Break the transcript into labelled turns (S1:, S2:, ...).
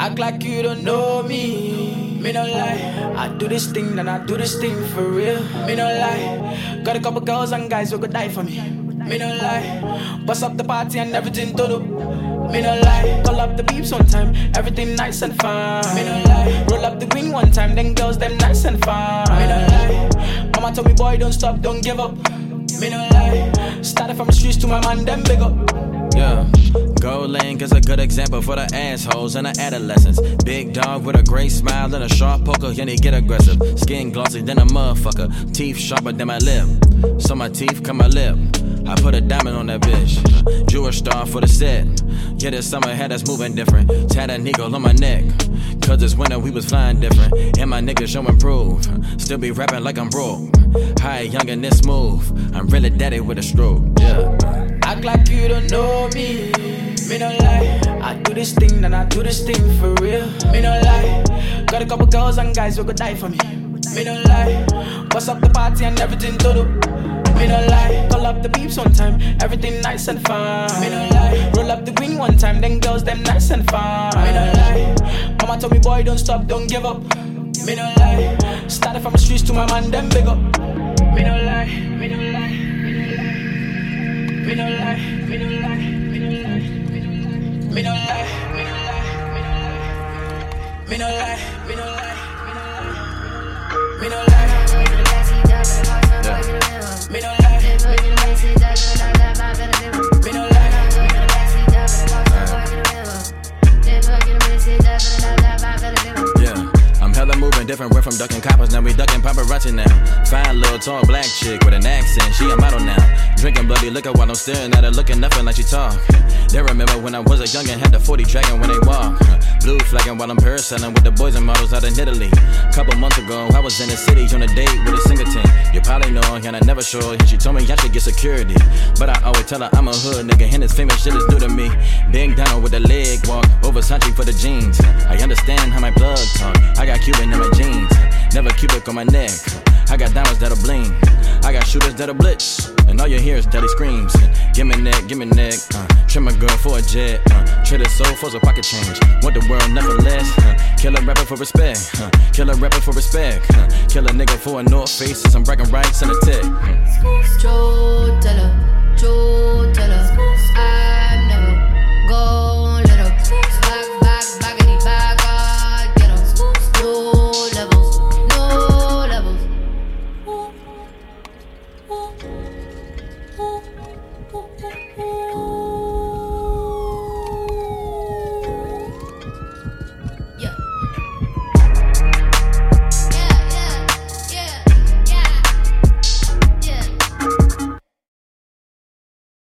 S1: Act like you don't know me. Me no lie. I do this thing, then I do this thing for real. Me no lie. Got a couple girls and guys who could die for me. Me no lie. Bust up the party and everything to do. Me no lie. Call up the beeps one time, everything nice and fine. Me no lie. Roll up the green one time, then girls them nice and fine. Me no lie. Mama told me, boy, don't stop, don't give up. Me no lie. Started from the streets to my man, them big up.
S2: Yeah, Gold Link is a good example for the assholes and the adolescents. Big dog with a great smile and a sharp poker, and he get aggressive. Skin glossy than a motherfucker, teeth sharper than my lip. So my teeth cut my lip. I put a diamond on that bitch. Jewish star for the set. Yeah, this summer had us moving different. Tad an eagle on my neck. Cause this winter we was flying different. And my niggas show improve. Still be rapping like I'm broke. High, young and this smooth. I'm really daddy with a stroke. Yeah.
S1: Act like you don't know me. Me no lie. I do this thing, then I do this thing for real. Me no lie. Got a couple girls and guys who could die for me. Me no lie. Bust up the party and everything to do. Me no lie. Call up the beeps one time, everything nice and fine. Me no lie. Roll up the green one time, then girls them nice and fine. Me no lie. Mama told me, boy, don't stop, don't give up. Me no lie. Started from the streets to my man, them big up. Me no lie. Me no lie. Me no lie. Me no lie. Me no lie. Me no lie. Me no lie. Me no lie. Me no lie. Me no lie. Me no lie. Me no lie.
S2: Yeah, I'm hella moving different. We're from ducking coppers, now we ducking paparazzi now. Fine little tall black chick with an accent, she a model now. Drinking bloody liquor while I'm staring at her, looking nothing like she talk. They remember when I was a youngin', had the 40 dragging when they walk. Blue flagging while I'm parasailing with the boys and models out in Italy. Couple months ago, I was in the city on a date with a singer team. You probably know, and I never show. She told me I should get security, but I always tell her I'm a hood nigga, and this famous shit is new to me. Big down with the leg walk, over Sanchi for the jeans. I understand how my blood talk. I got Cuban in my jeans, never Cubic on my neck. I got diamonds that'll bling, I got shooters that'll blitz, and all you hear is daddy screams. Give me neck, trim a girl for a jet. Trade his soul for some pocket change. Want the world, nothing less. Kill a rapper for respect. Kill a rapper for respect. Kill a nigga for a North Face and some bragging rights and a tech.
S3: Joe Della,